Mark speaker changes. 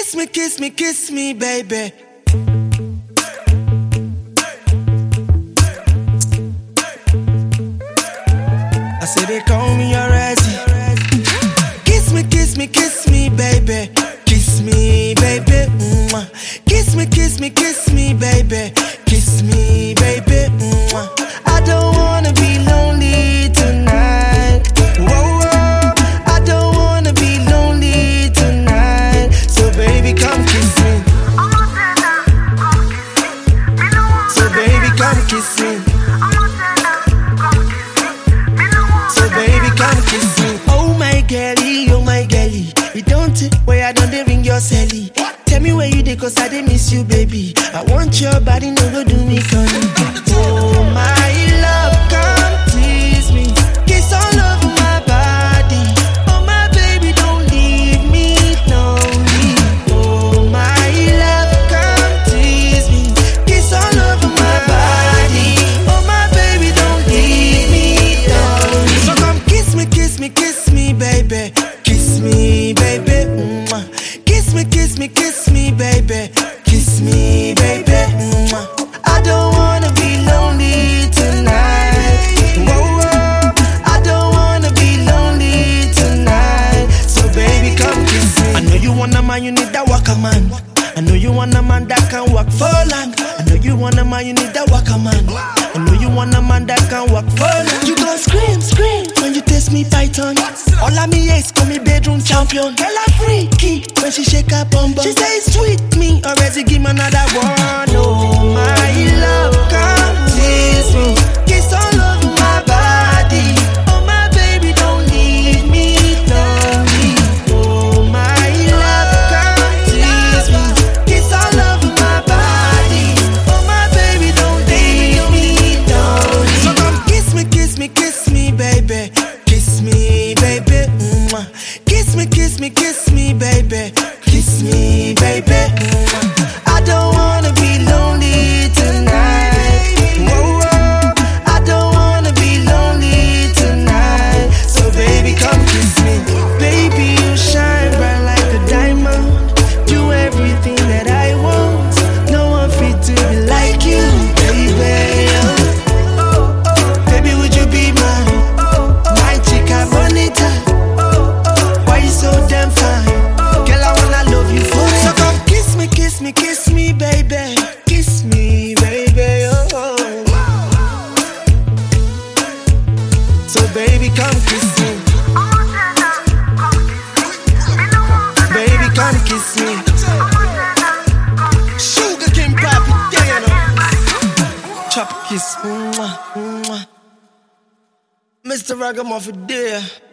Speaker 1: Kiss me, baby. I say they call me already. Kiss me, baby. Kiss me, baby. Kiss me, baby. Kiss me, baby. I don't wanna be lonely tonight. Whoa, whoa. I don't wanna be lonely tonight. So baby, come kiss me. So baby, come kiss me. So baby, come kiss me. Oh my girlie, you don't take where I don't ring your celly. Tell me where you dey, cause I dey miss you, baby. I want your body, no go do me funny. Oh my love, come tease me. Kiss all over my body. Oh my baby, don't leave me lonely. Oh my love, come tease me. Kiss all over my body. Oh my baby, don't leave me lonely. So come kiss me, baby. Kiss me, baby. Kiss me, baby. Kiss me, baby. I don't wanna be lonely tonight. Whoa, whoa. I don't wanna be lonely tonight. So baby, come kiss me. I know you want a man, you need that waka man. I know you want a man that can walk for long. I know you want a man, you need that waka man. I know you want a man that can walk for long. You gon' scream when you taste me python. All of me ex call me bedroom champion. Girl I freaky when she shake her bum bum. She say sweet me, already give me another one. Oh my love, come tease me. Kiss all over my body. Oh my baby, don't leave me lonely. Oh my love, come tease me. Kiss all over my body. Oh my baby, don't leave me lonely. So come kiss me, baby. Kiss me, baby. Kiss me, baby. Kiss me, baby. I don't wanna be lonely tonight. Whoa, whoa. I don't wanna be lonely tonight. So baby, come kiss me. Baby, you shine bright like a diamond. Do everything that I want. No one fit to be like you, baby. Baby, would you be mine? My chica bonita. Why you so damn fine? Girl, I wanna love you forever. So come kiss me, baby. Kiss me, baby. Oh. So baby, come kiss me. Baby, come kiss me. Sugar cane papi, yeah, you know. Chop kiss, Mr. Ragamuffin, dear.